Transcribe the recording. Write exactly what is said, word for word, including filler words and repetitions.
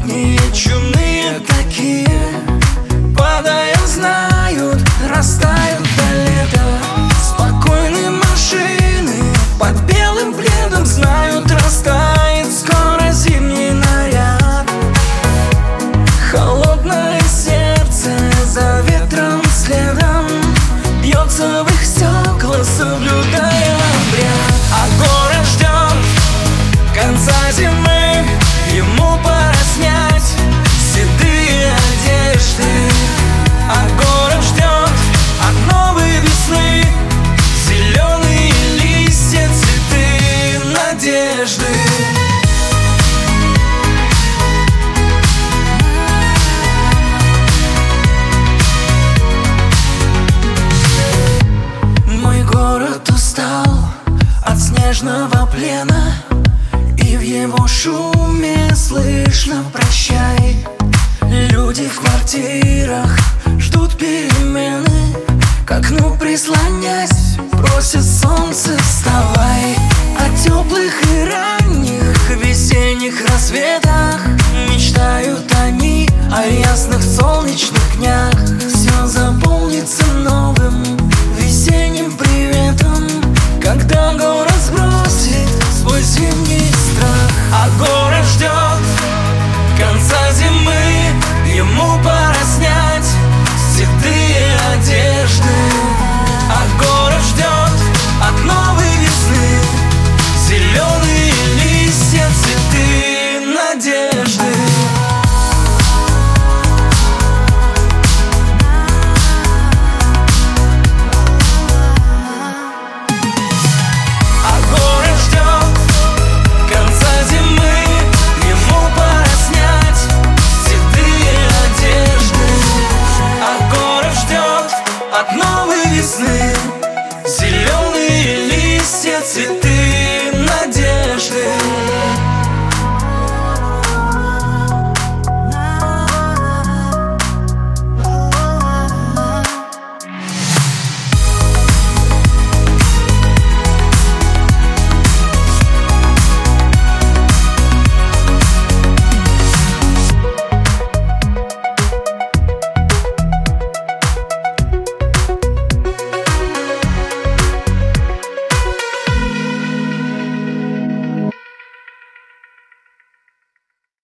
летние, чумные такие, падая, знают, растают до лета. Спокойные машины под белым пледом знают, растает скоро зимний наряд. Холодное сердце за ветром следом бьется в их стекла, соблюдая обряд. А город ждет конца зимы, ему пора снять седые одежды. А город ждет от новой весны зеленые листья, цветы надежды. Мой город устал от снежного плена, и в его шуме слышно прощай. Люди в квартире